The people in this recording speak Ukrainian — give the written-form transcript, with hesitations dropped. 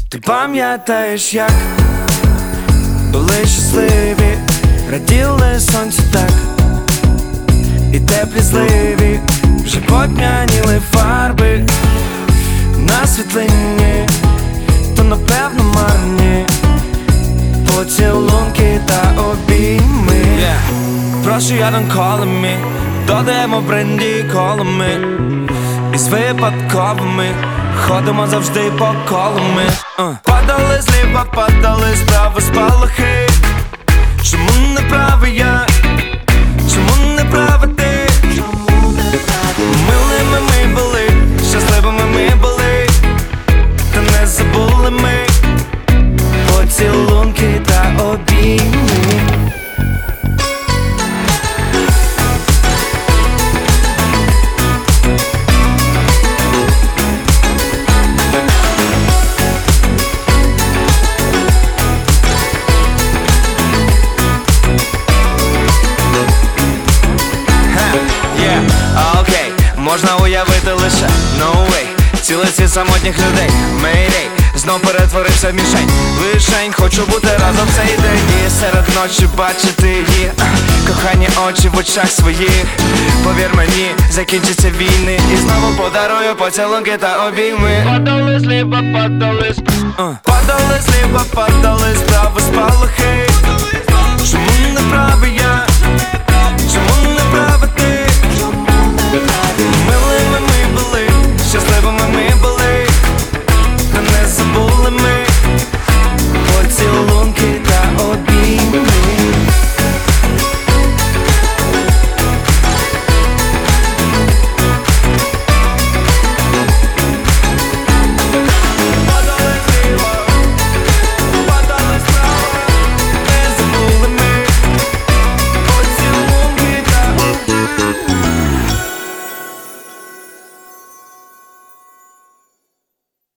Ти пам'ятаєш, як були щасливі, раділи сонцю так, і теплі зливі вже поп'яніли фарби на світлині, то напевно марні поцілунки та обійми. Прошу, я don't call me, додаємо бренді колами, із випадковими ходимо завжди по колами. Падали зліва, падали справа спалахи. Чому не правий я? Чому не права ти? Милими ми були, щасливими ми були, та не забули ми поцілунки та обійми. Окей, можна уявити лише no way цілиці самотніх людей. Мейдей, знов перетворився в мішень. Лишень, хочу бути разом цей день. І серед ночі бачити її кохані очі в очах своїх. Повір мені, закінчаться війни, і знову подарую поцілунки та обійми. Падали зліва, падали падали зліва, падали справа спалахи. Чому не правий